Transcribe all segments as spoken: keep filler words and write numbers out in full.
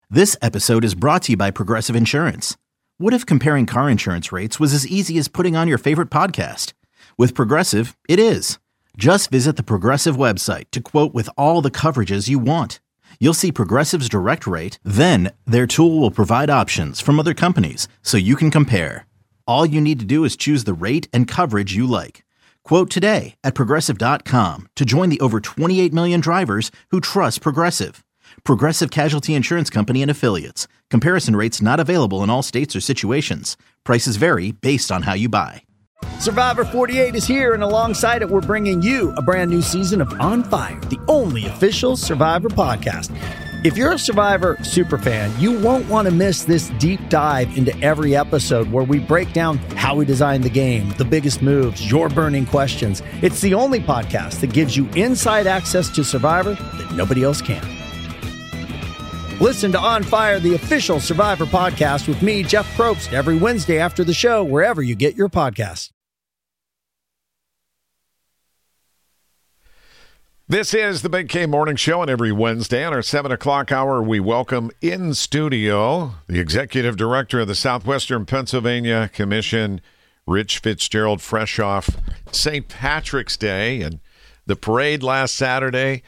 This episode is brought to you by Progressive Insurance. What if comparing car insurance rates was as easy as putting on your favorite podcast? With Progressive, it is. Just visit the Progressive website to quote with all the coverages you want. You'll see Progressive's direct rate, then their tool will provide options from other companies so you can compare. All you need to do is choose the rate and coverage you like. Quote today at progressive dot com to join the over twenty-eight million drivers who trust Progressive. Progressive Casualty Insurance Company and Affiliates. Comparison rates not available in all states or situations. Prices vary based on how you buy. Survivor forty-eight is here, and alongside it, we're bringing you a brand new season of On Fire, the only official Survivor podcast. If you're a Survivor superfan, you won't want to miss this deep dive into every episode where we break down how we designed the game, the biggest moves, your burning questions. It's the only podcast that gives you inside access to Survivor that nobody else can. Listen to On Fire, the official Survivor podcast with me, Jeff Probst, every Wednesday after the show, wherever you get your podcasts. This is the Big K Morning Show, and every Wednesday on our seven o'clock hour, we welcome in studio the Executive Director of the Southwestern Pennsylvania Commission, Rich Fitzgerald, fresh off Saint Patrick's Day and the parade last Saturday,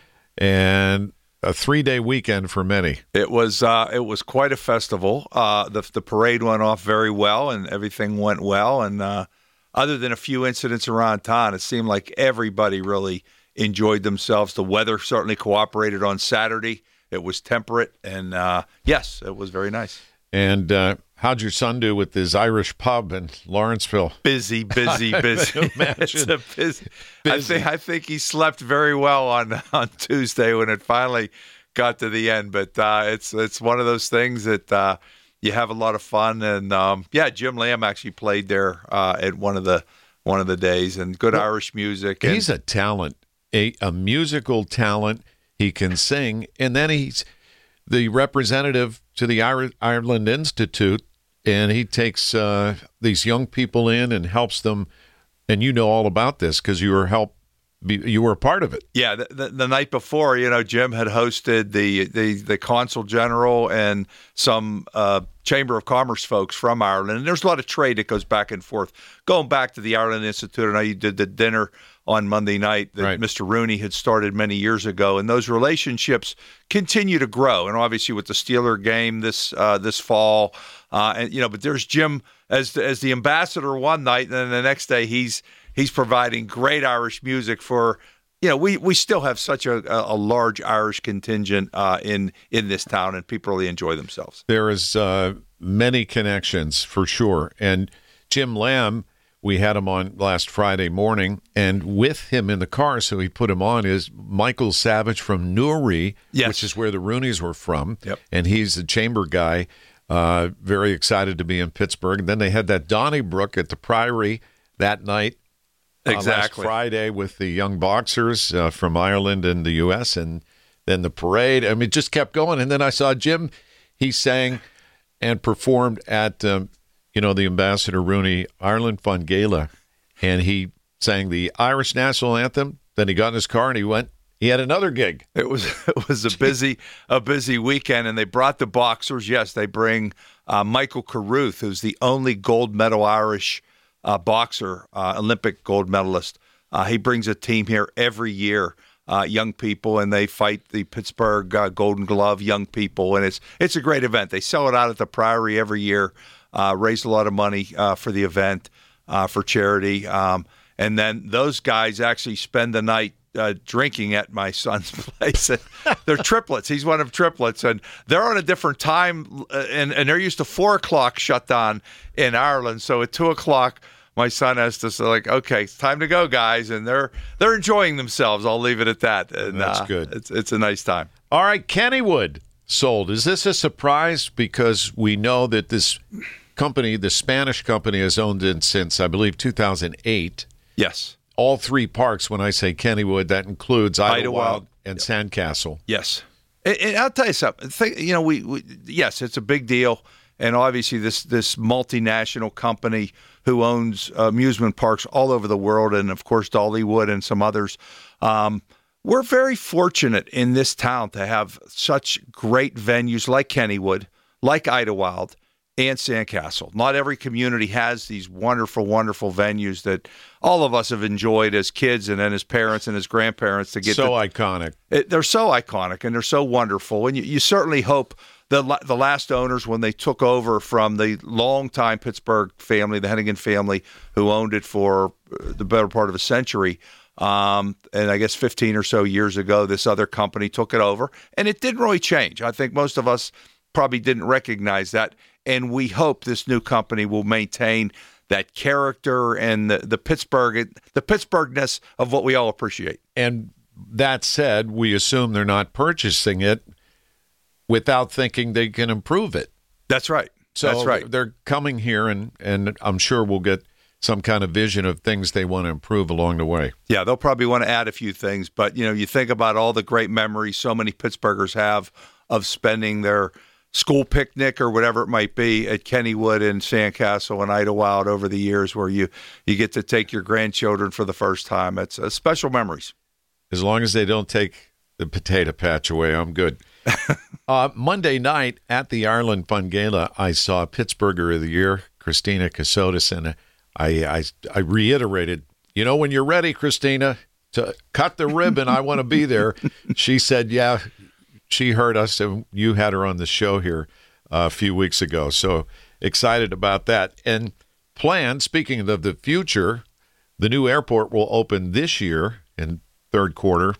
and a three-day weekend for many. It was uh, it was quite a festival. Uh, the the parade went off very well, and everything went well. And uh, other than a few incidents around town, it seemed like everybody really enjoyed themselves. The weather certainly cooperated on Saturday. It was temperate, and uh, yes, it was very nice. And uh, how'd your son do with his Irish pub in Lawrenceville? Busy, busy, busy. It's a busy. busy. I think I think he slept very well on, on Tuesday when it finally got to the end. But uh, it's it's one of those things that uh, you have a lot of fun. And um, yeah, Jim Lamb actually played there uh, at one of the one of the days, and good well, Irish music. And, he's a talent, a, a musical talent. He can sing, and then he's the representative to the Ireland Institute, and he takes uh, these young people in and helps them. And you know all about this because you were help, you were a part of it. Yeah, the, the, the night before, you know, Jim had hosted the the, the consul general and some uh, Chamber of Commerce folks from Ireland, and there's a lot of trade that goes back and forth. Going back to the Ireland Institute, I know you did the dinner on Monday night that right. Mister Rooney had started many years ago, and those relationships continue to grow. And obviously with the Steeler game this uh, this fall, uh, and you know, but there's Jim as the, as the ambassador one night, and then the next day he's he's providing great Irish music for. You know, we, we still have such a, a large Irish contingent uh, in in this town, and people really enjoy themselves. There is uh, many connections for sure, and Jim Lamb. We had him on last Friday morning, and with him in the car, so he put him on, is Michael Savage from Newry, yes. which is where the Rooneys were from. Yep. And he's the chamber guy, uh, very excited to be in Pittsburgh. And then they had that Donnybrook at the Priory that night, uh, exactly. last Friday, with the young boxers uh, from Ireland and the U S, and then the parade. I mean, it just kept going. And then I saw Jim, he sang and performed at um, you know, the Ambassador Rooney Ireland Fund Gala, and he sang the Irish national anthem. Then he got in his car and he went. He had another gig. It was it was a busy a busy weekend, and they brought the boxers. Yes, they bring uh, Michael Carruth, who's the only gold medal Irish uh, boxer, uh, Olympic gold medalist. Uh, he brings a team here every year. Uh, young people, and they fight the Pittsburgh uh, Golden Glove young people, and it's it's a great event. They sell it out at the Priory every year. Uh, raised a lot of money uh, for the event, uh, for charity. Um, and then those guys actually spend the night uh, drinking at my son's place. They're triplets. He's one of triplets. And they're on a different time, uh, and, and they're used to four o'clock shutdown in Ireland. So at two o'clock, my son has to say, like, okay, it's time to go, guys. And they're they're enjoying themselves. I'll leave it at that. And, That's uh, good. It's, it's a nice time. All right, Kennywood sold. Is this a surprise? Because we know that this company, the Spanish company, has owned it since, I believe, two thousand eight. Yes. All three parks, when I say Kennywood, that includes Idlewild, Idlewild. and Yep. Sandcastle. Yes. And, and I'll tell you something. Think, you know, we, we yes, it's a big deal. And obviously this this multinational company who owns amusement parks all over the world, and, of course, Dollywood and some others, um, we're very fortunate in this town to have such great venues like Kennywood, like Idlewild, and Sandcastle. Not every community has these wonderful, wonderful venues that all of us have enjoyed as kids and then as parents and as grandparents to get so to, iconic. It, they're so iconic and they're so wonderful. And you, you certainly hope the the last owners, when they took over from the longtime Pittsburgh family, the Hennigan family, who owned it for the better part of a century, um, and I guess fifteen or so years ago, this other company took it over, and it didn't really change. I think most of us probably didn't recognize that. And we hope this new company will maintain that character and the, the Pittsburgh, the Pittsburghness of what we all appreciate. And that said, we assume they're not purchasing it without thinking they can improve it. That's right. So That's right. They're coming here, and, and I'm sure we'll get some kind of vision of things they want to improve along the way. Yeah, they'll probably want to add a few things. But, you know, you think about all the great memories so many Pittsburghers have of spending their school picnic or whatever it might be at Kennywood and Sandcastle and Idlewild over the years, where you, you get to take your grandchildren for the first time. It's uh, special memories. As long as they don't take the potato patch away, I'm good. uh, Monday night at the Ireland Fun Gala, I saw Pittsburgher of the Year, Christina Casotis, and I, I, I reiterated, you know, when you're ready, Christina, to cut the ribbon, I want to be there. She said, yeah. She heard us, and you had her on the show here uh, a few weeks ago. So excited about that. And planned, speaking of the future, the new airport will open this year in third quarter.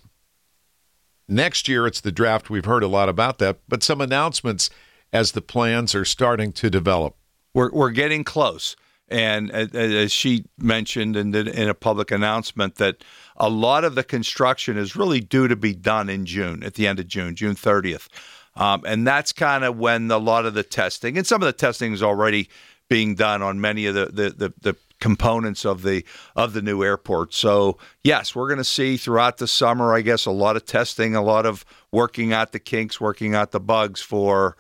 Next year, it's the draft. We've heard a lot about that, but some announcements as the plans are starting to develop. We're we're getting close. And as she mentioned in, in a public announcement, that a lot of the construction is really due to be done in June, at the end of June, June thirtieth. Um, and that's kind of when a lot of the testing, and some of the testing is already being done on many of the, the, the, the components of the of the new airport. So, yes, we're going to see throughout the summer, I guess, a lot of testing, a lot of working out the kinks, working out the bugs for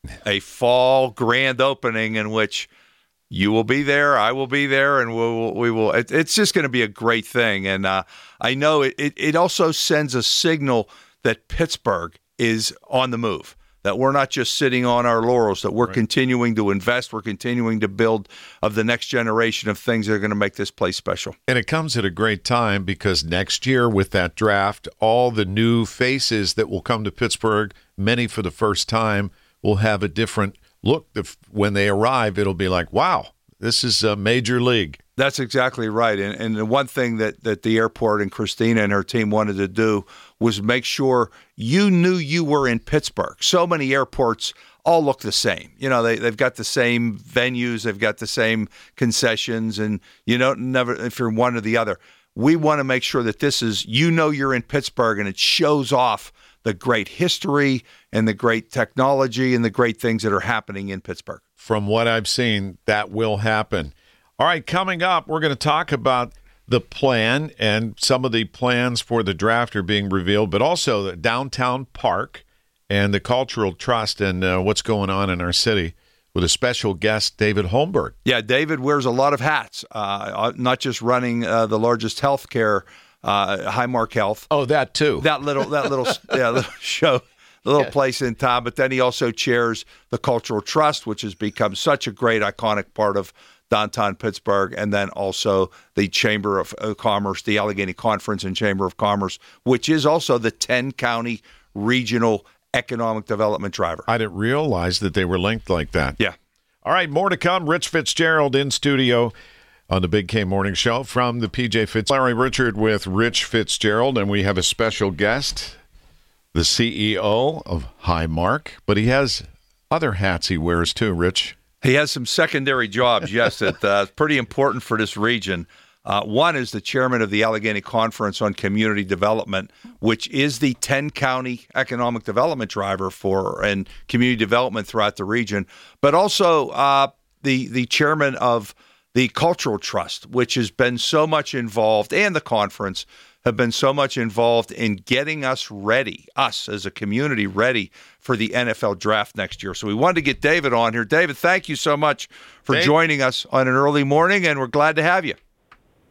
a fall grand opening in which you will be there, I will be there, and we'll, we will. It, it's just going to be a great thing. And uh, I know it, it, it also sends a signal that Pittsburgh is on the move, that we're not just sitting on our laurels, that we're right. continuing to invest, we're continuing to build of the next generation of things that are going to make this place special. And it comes at a great time because next year with that draft, all the new faces that will come to Pittsburgh, many for the first time, will have a different look. When they arrive, it'll be like, wow, this is a major league. That's exactly right. And, and the one thing that, that the airport and Christina and her team wanted to do was make sure you knew you were in Pittsburgh. So many airports all look the same. You know, they, they've got the same venues, they've got the same concessions, and you know, never if you're one or the other. We want to make sure that this is, you know, you're in Pittsburgh, and it shows off the great history and the great technology and the great things that are happening in Pittsburgh. From what I've seen, that will happen. All right, coming up, we're going to talk about the plan, and some of the plans for the draft are being revealed, but also the downtown park and the Cultural Trust and uh, what's going on in our city with a special guest, David Holmberg. Yeah, David wears a lot of hats, uh, not just running uh, the largest healthcare Uh, Highmark Health. Oh, that too. That little, that little, yeah, little show, the little yeah. place in town. But then he also chairs the Cultural Trust, which has become such a great, iconic part of downtown Pittsburgh, and then also the Chamber of Commerce, the Allegheny Conference and Chamber of Commerce, which is also the ten-county regional economic development driver. I didn't realize that they were linked like that. Yeah. All right, more to come. Rich Fitzgerald in studio on the Big K Morning Show from the P J Fitz. Larry Richard with Rich Fitzgerald, and we have a special guest, the C E O of Highmark, but he has other hats he wears too, Rich. He has some secondary jobs, yes, that uh, pretty important for this region. Uh, one is the chairman of the Allegheny Conference on Community Development, which is the ten-county economic development driver for and community development throughout the region, but also uh, the the chairman of the Cultural Trust, which has been so much involved, and the conference have been so much involved in getting us ready, us as a community ready for the N F L draft next year. So we wanted to get David on here. David, thank you so much for Dave. joining us on an early morning, and we're glad to have you.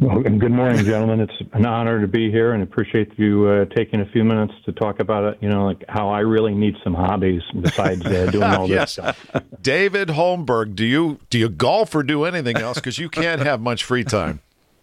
Well, good morning, gentlemen. It's an honor to be here, and appreciate you uh, taking a few minutes to talk about it. You know, like how I really need some hobbies besides uh, doing all this yes. stuff. David Holmberg, do you do you golf or do anything else? Because you can't have much free time.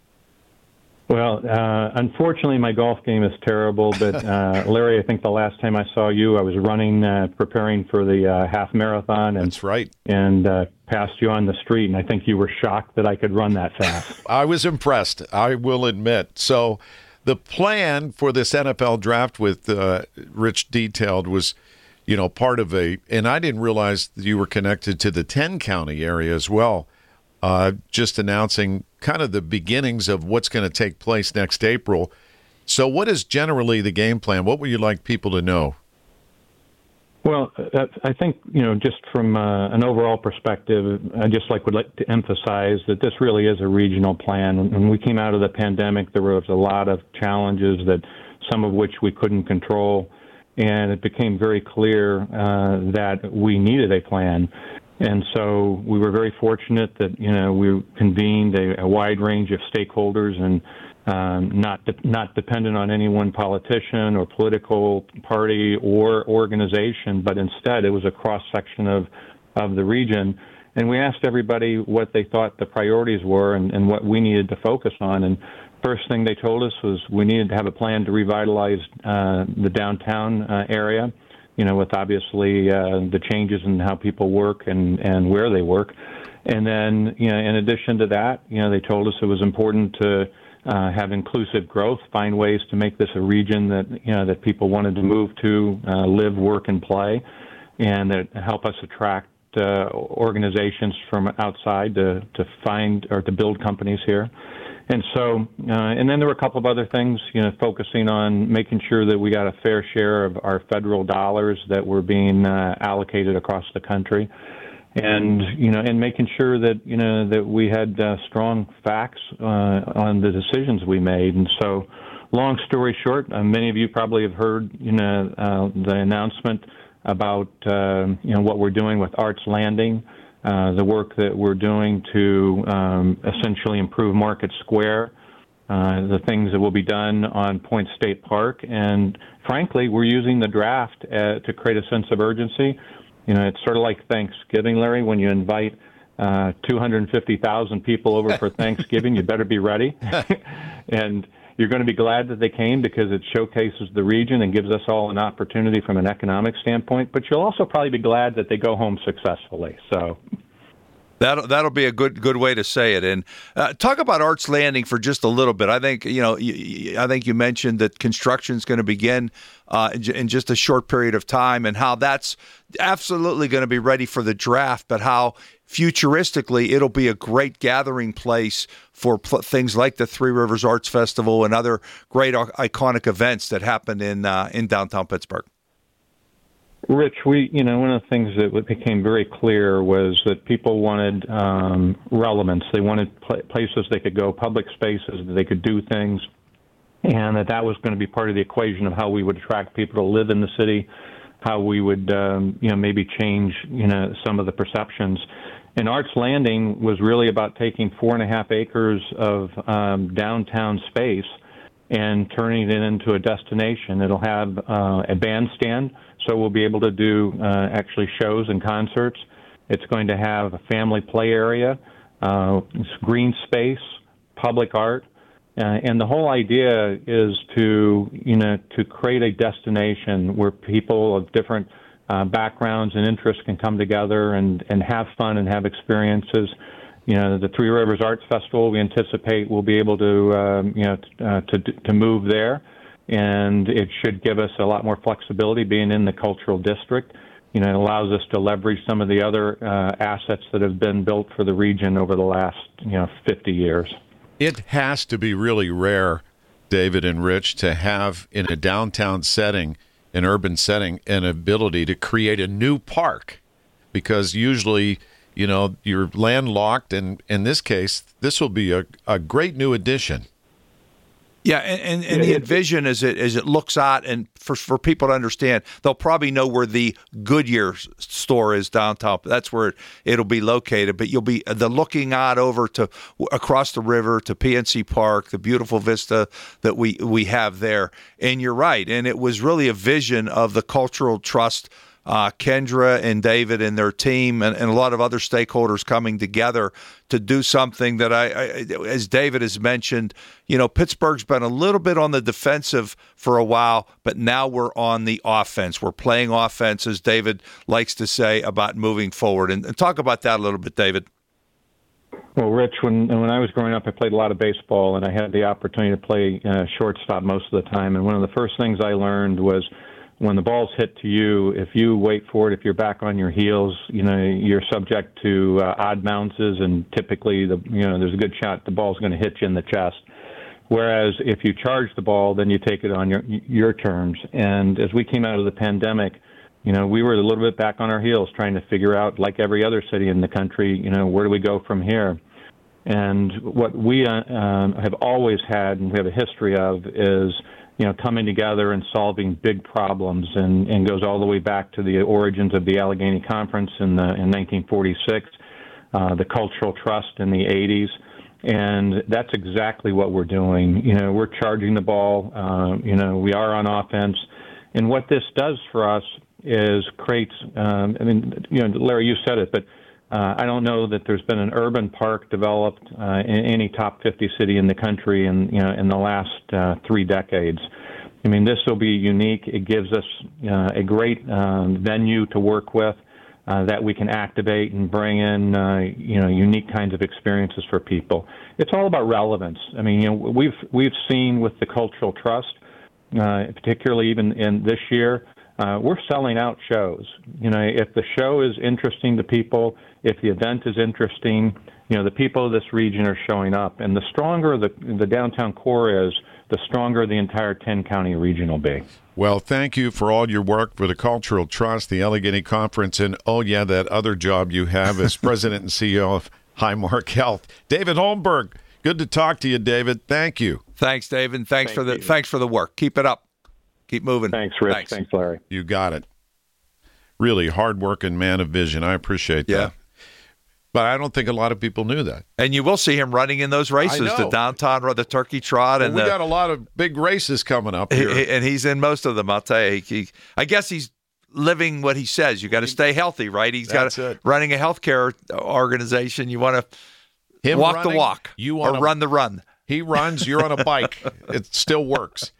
Well, uh, unfortunately, my golf game is terrible. But uh, Larry, I think the last time I saw you, I was running, uh, preparing for the uh, half marathon, and That's right, and uh, passed you on the street, and I think you were shocked that I could run that fast. I was impressed, I will admit. So, the plan for this N F L draft with uh, Rich detailed was, you know, part of a, and I didn't realize that you were connected to the ten county area as well. Uh, just announcing kind of the beginnings of what's going to take place next April. So what is generally the game plan? What would you like people to know? Well, I think, you know, just from uh, an overall perspective, I just like would like to emphasize that this really is a regional plan. When we came out of the pandemic, there was a lot of challenges that some of which we couldn't control, and it became very clear uh, that we needed a plan. And so we were very fortunate that, you know, we convened a, a wide range of stakeholders and um, not de- not dependent on any one politician or political party or organization, but instead it was a cross-section of, of the region. And we asked everybody what they thought the priorities were and, and what we needed to focus on. And first thing they told us was we needed to have a plan to revitalize uh, the downtown uh, area, you know, with obviously uh, the changes in how people work and, and where they work. And then, you know, in addition to that, you know, they told us it was important to uh, have inclusive growth, find ways to make this a region that, you know, that people wanted to move to, uh, live, work, and play, and that help us attract uh, organizations from outside to, to find or to build companies here. And so, uh, and then there were a couple of other things, you know, focusing on making sure that we got a fair share of our federal dollars that were being uh, allocated across the country, and you know, and making sure that you know that we had uh, strong facts uh, on the decisions we made. And so, long story short, uh, many of you probably have heard, you know, uh, the announcement about uh, you know what we're doing with Arts Landing. Uh, the work that we're doing to um, essentially improve Market Square, uh, the things that will be done on Point State Park, and frankly, we're using the draft uh, to create a sense of urgency. You know, it's sort of like Thanksgiving, Larry, when you invite uh, two hundred fifty thousand people over for Thanksgiving, you better be ready. And you're going to be glad that they came because it showcases the region and gives us all an opportunity from an economic standpoint. But you'll also probably be glad that they go home successfully. So that'll that'll be a good good way to say it. And uh, talk about Arts Landing for just a little bit. I think you know. You, I think you mentioned that construction is going to begin uh, in, in just a short period of time, and how that's absolutely going to be ready for the draft. But how futuristically it'll be a great gathering place for pl- things like the Three Rivers Arts Festival and other great uh, iconic events that happen in uh, in downtown Pittsburgh. Rich, we, you know, one of the things that became very clear was that people wanted um, relevance. They wanted pl- places they could go, public spaces that they could do things, and that that was going to be part of the equation of how we would attract people to live in the city, how we would, um, you know, maybe change, you know, some of the perceptions. And Arts Landing was really about taking four and a half acres of um, downtown space and turning it into a destination. It'll have uh, a bandstand, so we'll be able to do uh, actually shows and concerts. It's going to have a family play area, uh, green space, public art, uh, and the whole idea is to, you know, to create a destination where people of different uh, backgrounds and interests can come together and, and have fun and have experiences. You know, the Three Rivers Arts Festival, we anticipate we'll be able to, um, you know, t- uh, to to move there, and it should give us a lot more flexibility being in the cultural district. You know, it allows us to leverage some of the other uh, assets that have been built for the region over the last, you know, fifty years. It has to be really rare, David and Rich, to have in a downtown setting, an urban setting, an ability to create a new park, because usually, you know, you're landlocked, and in this case, this will be a, a great new addition. Yeah, and, and, and the envision as it as it looks out, and for for people to understand, they'll probably know where the Goodyear store is downtown. That's where it, it'll be located. But you'll be the looking out over to across the river to P N C Park, the beautiful vista that we we have there. And you're right, and it was really a vision of the Cultural Trust. Uh, Kendra and David and their team and, and a lot of other stakeholders coming together to do something that I, I, as David has mentioned, you know, Pittsburgh's been a little bit on the defensive for a while, but now we're on the offense. We're playing offense, as David likes to say, about moving forward. And, and talk about that a little bit, David. Well, Rich, when when I was growing up, I played a lot of baseball, and I had the opportunity to play uh, shortstop most of the time. And one of the first things I learned was when the ball's hit to you, if you wait for it, if you're back on your heels, you know, you're subject to uh, odd bounces, and typically, the you know, there's a good shot the ball's going to hit you in the chest. Whereas if you charge the ball, then you take it on your your terms. And as we came out of the pandemic, you know, we were a little bit back on our heels trying to figure out, like every other city in the country, you know, where do we go from here? And what we uh, um, have always had, and we have a history of, is you know, coming together and solving big problems, and, and goes all the way back to the origins of the Allegheny Conference in, the, in nineteen forty-six, uh, the Cultural Trust in the eighties, and that's exactly what we're doing. You know, we're charging the ball. Uh, you know, we are on offense, and what this does for us is creates. Um, I mean, you know, Larry, you said it, but Uh, I don't know that there's been an urban park developed uh, in any top fifty city in the country in you know in the last uh, three decades. I mean, this will be unique. It gives us uh, a great um, venue to work with uh, that we can activate and bring in uh, you know unique kinds of experiences for people. It's all about relevance. I mean, you know, we've we've seen with the Cultural Trust, uh, particularly even in this year. Uh, we're selling out shows. You know, if the show is interesting to people, if the event is interesting, you know, the people of this region are showing up. And the stronger the, the downtown core is, the stronger the entire ten-county region will be. Well, thank you for all your work for the Cultural Trust, the Allegheny Conference, and, oh, yeah, that other job you have as president and C E O of Highmark Health. David Holmberg, good to talk to you, David. Thank you. Thanks, David. Thanks Thank for the you. thanks for the work. Keep it up. Keep moving. Thanks, Rich. Thanks, Thanks Larry. You got it. Really hard-working man of vision. I appreciate that. Yeah. But I don't think a lot of people knew that. And you will see him running in those races, I know. the downtown, the Turkey Trot, Well, and we the, got a lot of big races coming up here. he, and he's in most of them. I'll tell you. He, I guess he's living what he says. You got to stay healthy, right? He's got That's it. running a healthcare organization. You want to Him walk running, the walk, you or wanna, run the run. He runs, you're on a bike. It still works.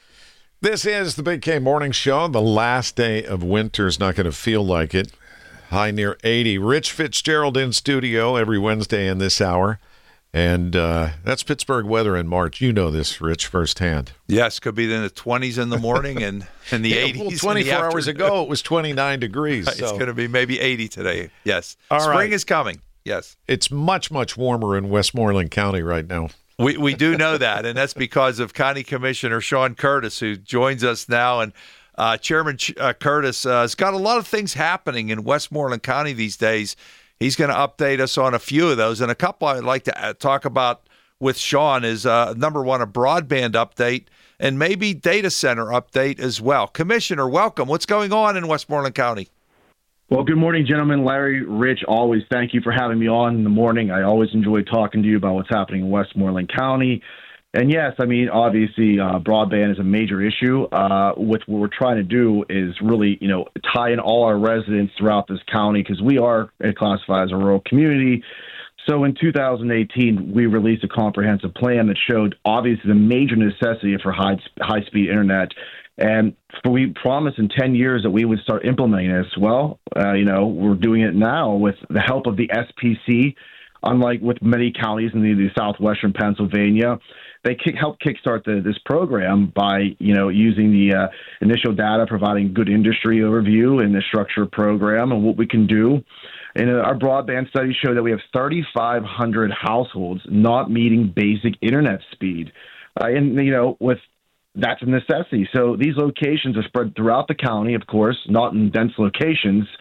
This is the Big K Morning Show. The last day of winter is not going to feel like it. High near eighty. Rich Fitzgerald in studio every Wednesday in this hour. And uh, that's Pittsburgh weather in March. You know this, Rich, firsthand. Yes, could be in the twenties in the morning and in the Yeah, eighties. well, in the twenty-four hours afternoon. ago, it was twenty-nine degrees. It's So going to be maybe eighty today. Yes. All Spring right. is coming. Yes. it's much, much warmer in Westmoreland County right now. We we do know that, and that's because of County Commissioner Sean Curtis, who joins us now. And uh, Chairman Ch- uh, Curtis uh, has got a lot of things happening in Westmoreland County these days. He's going to update us on a few of those. And a couple I'd like to talk about with Sean is, uh, number one, a broadband update, and maybe data center update as well. Commissioner, welcome. What's going on in Westmoreland County? Well, good morning, gentlemen. Larry, Rich, always thank you for having me on in the morning. I always enjoy talking to you about what's happening in Westmoreland County. And yes, I mean, obviously, uh, broadband is a major issue. Uh, with what we're trying to do is really, you know, tie in all our residents throughout this county, because we are classified as a rural community. So in two thousand eighteen, we released a comprehensive plan that showed obviously the major necessity for high high-speed internet. And we promised in ten years that we would start implementing this. Well, uh, you know, we're doing it now with the help of the S P C. Unlike with many counties in the, the southwestern Pennsylvania, they kick, help kickstart the, this program by, you know, using the uh, initial data, providing good industry overview and the structured program and what we can do. And our broadband studies show that we have thirty-five hundred households not meeting basic internet speed. Uh, and, you know, with that's a necessity. So these locations are spread throughout the county, of course, not in dense locations.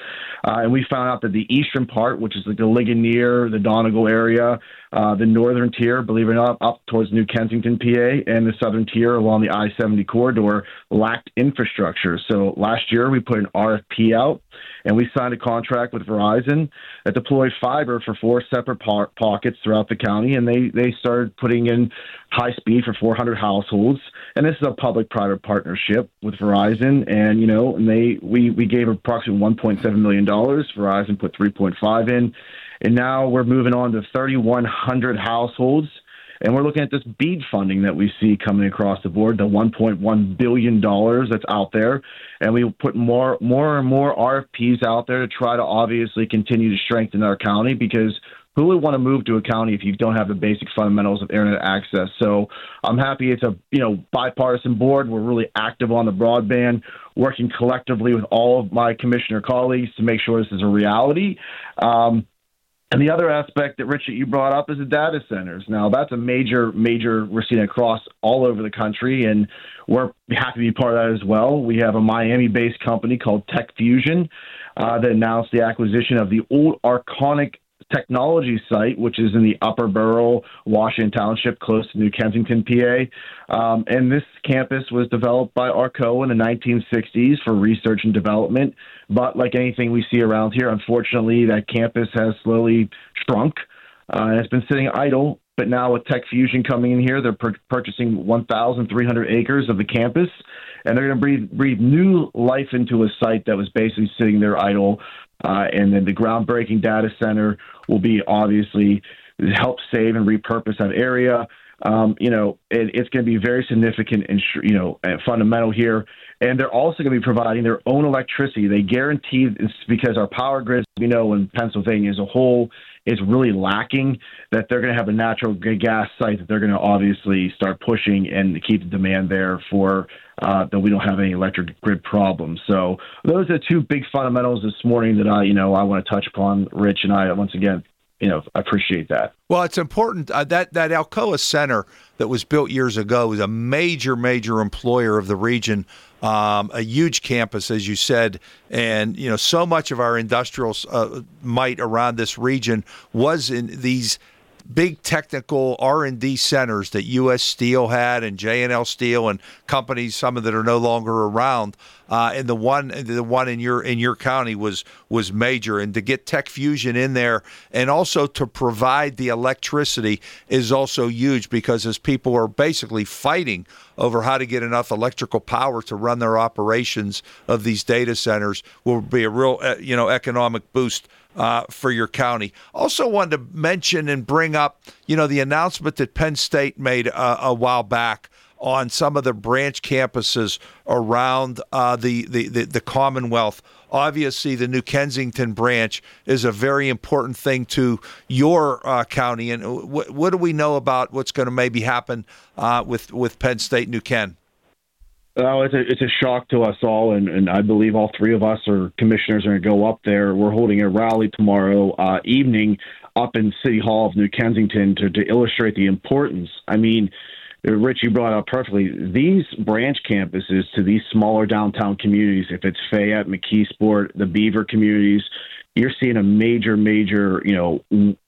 Uh, and we found out that the eastern part, which is like the Ligonier, the Donegal area, uh, the northern tier, believe it or not, up towards New Kensington, P A, and the southern tier along the I seventy corridor lacked infrastructure. So last year we put an R F P out, and we signed a contract with Verizon that deployed fiber for four separate po- pockets throughout the county, and they, they started putting in high speed for four hundred households. And this is a public-private partnership with Verizon, and you know, and they we we gave approximately one point seven million dollars. Verizon put three point five in, and now we're moving on to thirty-one hundred households. And we're looking at this BEAD funding that we see coming across the board, the one point one billion dollars that's out there. And we put more, more and more R F Ps out there to try to obviously continue to strengthen our county, because who would want to move to a county if you don't have the basic fundamentals of internet access? So I'm happy it's a you know bipartisan board. We're really active on the broadband, working collectively with all of my commissioner colleagues to make sure this is a reality. Um, And the other aspect that, Rich, that you brought up is the data centers. Now, that's a major, major, we're seeing across all over the country, and we're happy to be part of that as well. We have a Miami-based company called Tech Fusion uh, that announced the acquisition of the old Arconic Technology site, which is in the Upper Borough, Washington Township, close to New Kensington, P A. Um, and this campus was developed by Arco in the nineteen sixties for research and development. But like anything we see around here, unfortunately, that campus has slowly shrunk uh, and it's been sitting idle. But now with Tech Fusion coming in here, they're pur- purchasing one thousand three hundred acres of the campus, and they're going to breathe, breathe new life into a site that was basically sitting there idle. Uh, and then the groundbreaking data center will be obviously help save and repurpose that area. Um, you know, it, it's going to be very significant and, you know, and fundamental here. And they're also going to be providing their own electricity. They guarantee this because our power grids, we know, in Pennsylvania as a whole is really lacking, that they're going to have a natural gas site that they're going to obviously start pushing and keep the demand there for uh, that we don't have any electric grid problems. So those are two big fundamentals this morning that I, you know, I want to touch upon, Rich, and I, once again, you know, I appreciate that. Well, it's important uh, that that Alcoa Center that was built years ago is a major, major employer of the region, um, a huge campus, as you said, and you know, so much of our industrial uh, might around this region was in these big technical R and D centers that U S Steel had and J and L Steel and companies, some of that are no longer around. Uh, and the one, the one in your in your county was was major. And to get Tech Fusion in there, and also to provide the electricity, is also huge, because as people are basically fighting over how to get enough electrical power to run their operations of these data centers, will be a real uh, you know economic boost Uh, for your county. Also wanted to mention and bring up, you know, the announcement that Penn State made uh, a while back on some of the branch campuses around uh, the, the, the, the Commonwealth. Obviously, the New Kensington branch is a very important thing to your uh, county. And w- what do we know about what's going to maybe happen uh, with, with Penn State New Ken? Oh, it's a it's a shock to us all, and, and I believe all three of us or commissioners are going to go up there. We're holding a rally tomorrow uh, evening up in City Hall of New Kensington to, to illustrate the importance. I mean, Rich, you brought it up perfectly. These branch campuses to these smaller downtown communities, if it's Fayette, McKeesport, the Beaver communities, you're seeing a major, major, you know,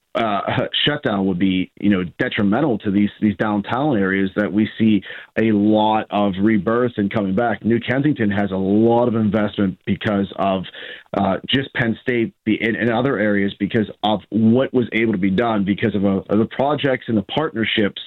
Uh, shutdown would be, you know, detrimental to these these downtown areas that we see a lot of rebirth and coming back. New Kensington has a lot of investment because of uh, just Penn State and, and other areas, because of what was able to be done because of, a, of the projects and the partnerships.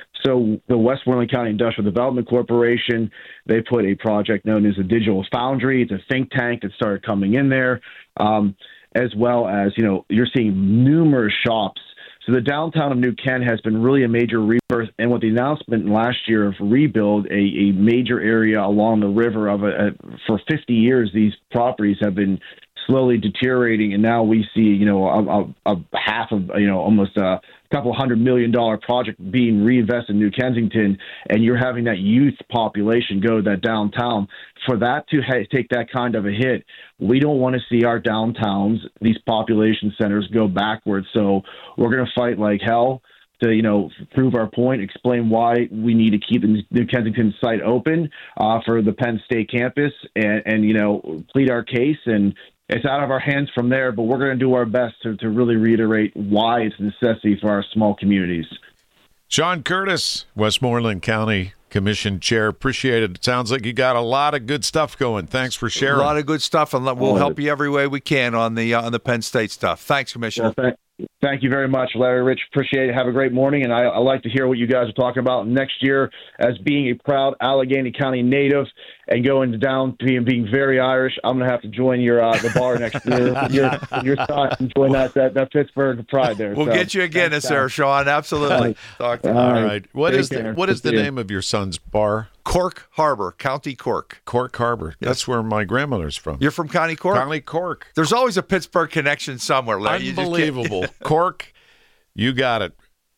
So the Westmoreland County Industrial Development Corporation, they put a project known as the Digital Foundry. It's a think tank that started coming in there. Um, as well as, you know, you're seeing numerous shops. So the downtown of New Ken has been really a major rebirth. And with the announcement last year of Rebuild, a, a major area along the river of a, a, for fifty years, these properties have been slowly deteriorating. And now we see, you know, a, a, a half of, you know, almost a couple hundred million dollar project being reinvested in New Kensington, and you're having that youth population go to that downtown. For that to ha- take that kind of a hit, we don't want to see our downtowns, these population centers, go backwards. So we're going to fight like hell to, you know, prove our point, explain why we need to keep the New Kensington site open uh, for the Penn State campus, and, and, you know, plead our case and it's out of our hands from there, but we're going to do our best to, to really reiterate why it's a necessity for our small communities. Sean Curtis, Westmoreland County Commission Chair. Appreciate it. It sounds like you got a lot of good stuff going. Thanks for sharing. A lot of good stuff, and we'll help you every way we can on the uh, on the Penn State stuff. Thanks, Commissioner. Well, thank, thank you very much, Larry. Rich, appreciate it. Have a great morning, and I, I like to hear what you guys are talking about next year as being a proud Allegheny County native and going down to being, being very Irish. I'm going to have to join your uh, the bar next year. your your son and join that, that that Pittsburgh pride there. We'll so, get you a Guinness there, Sean. Absolutely. Talk to you. All right. What Take is the, care. what is the See you. name of your son's bar? Cork Harbor, County Cork. Cork Harbor. That's where my grandmother's from. You're from County Cork? County Cork. There's always a Pittsburgh connection somewhere, Larry. You just can't- Unbelievable. Cork, you got it.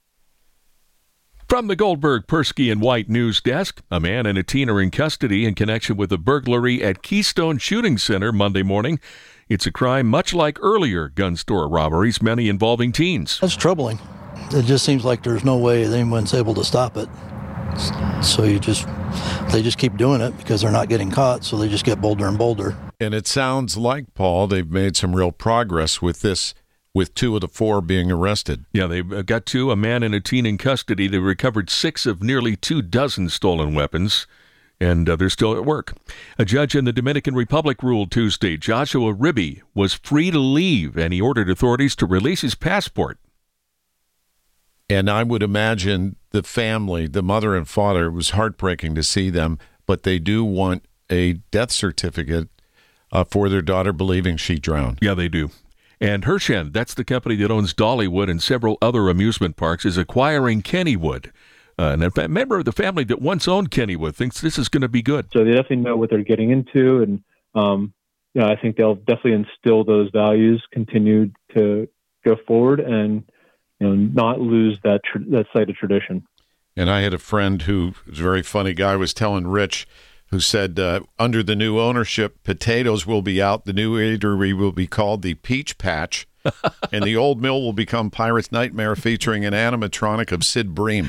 From the Goldberg, Persky, and White News Desk, a man and a teen are in custody in connection with a burglary at Keystone Shooting Center Monday morning. It's a crime much like earlier gun store robberies, many involving teens. That's troubling. It just seems like there's no way anyone's able to stop it. So you just, they just keep doing it because they're not getting caught, so they just get bolder and bolder. And it sounds like, Paul, they've made some real progress with this, with two of the four being arrested. Yeah, they've got two, a man and a teen in custody. They recovered six of nearly two dozen stolen weapons, and uh, they're still at work. A judge in the Dominican Republic ruled Tuesday Joshua Ribby was free to leave, and he ordered authorities to release his passport. And I would imagine the family, the mother and father, it was heartbreaking to see them, but they do want a death certificate uh, for their daughter believing she drowned. Yeah, they do. And Hershend, that's the company that owns Dollywood and several other amusement parks, is acquiring Kennywood. Uh, and a member of the family that once owned Kennywood thinks this is going to be good. So they definitely know what they're getting into, and um, yeah, I think they'll definitely instill those values, continue to go forward, and you know, not lose that tr- that site of tradition. And I had a friend who was a very funny guy, was telling Rich, who said, uh, under the new ownership, potatoes will be out. The new eatery will be called the Peach Patch, and the old mill will become Pirate's Nightmare, featuring an animatronic of Sid Bream.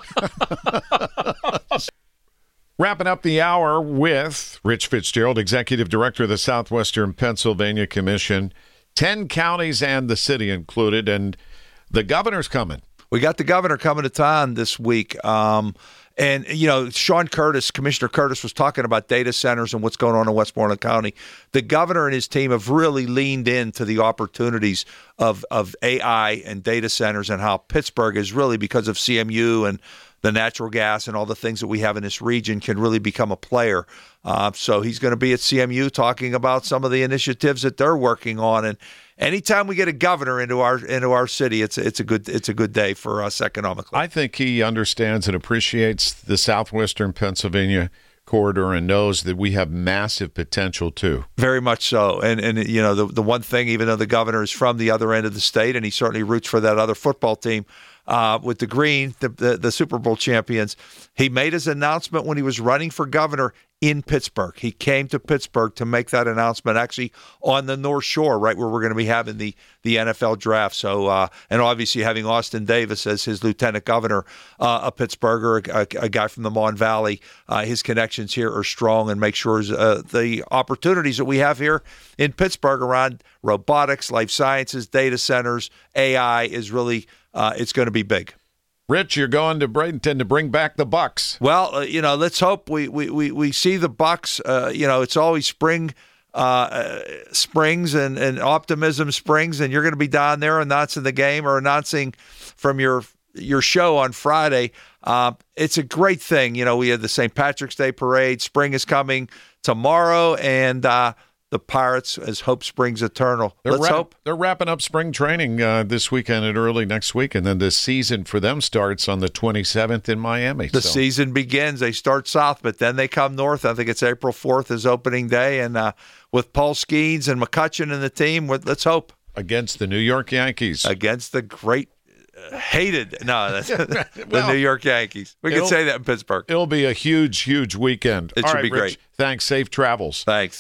Wrapping up the hour with Rich Fitzgerald, Executive Director of the Southwestern Pennsylvania Commission. Ten counties and the city included, and the governor's coming. We got the governor coming to town this week. Um, and, you know, Sean Curtis, Commissioner Curtis, was talking about data centers and what's going on in Westmoreland County. The governor and his team have really leaned into the opportunities of, of A I and data centers, and how Pittsburgh is really, because of C M U and the natural gas and all the things that we have in this region, can really become a player. Uh, so he's going to be at C M U talking about some of the initiatives that they're working on. And anytime we get a governor into our into our city, it's it's a good it's a good day for us economically. I think he understands and appreciates the southwestern Pennsylvania corridor and knows that we have massive potential too. Very much so. And and you know, the the one thing, even though the governor is from the other end of the state and he certainly roots for that other football team, Uh, with the Green, the, the the Super Bowl champions, he made his announcement when he was running for governor in Pittsburgh. He came to Pittsburgh to make that announcement, actually on the North Shore, right where we're going to be having the, the N F L draft. So, uh, and obviously having Austin Davis as his lieutenant governor, uh, a Pittsburgher, a, a guy from the Mon Valley, uh, his connections here are strong, and make sure uh, the opportunities that we have here in Pittsburgh around robotics, life sciences, data centers, A I is really Uh, it's going to be big. Rich, you're going to Bradenton to bring back the Bucks. Well, uh, you know, let's hope we we we, we see the Bucks. Uh, you know, it's always spring uh, uh, springs and, and optimism springs, and you're going to be down there announcing the game or announcing from your your show on Friday. Uh, it's a great thing. You know, we had the Saint Patrick's Day parade. Spring is coming tomorrow, and uh, the Pirates, as hope springs eternal. They're Let's wrap- hope. They're wrapping up spring training uh, this weekend and early next week, and then the season for them starts on the twenty-seventh in Miami. The so. season begins. They start south, but then they come north. I think it's April fourth is opening day, and uh, with Paul Skeens and McCutcheon and the team, let's hope. Against the New York Yankees. Against the great, uh, hated, no, that's the Well, New York Yankees. We can say that in Pittsburgh. It'll be a huge, huge weekend. It All should right, be Rich, great. Thanks. Safe travels. Thanks.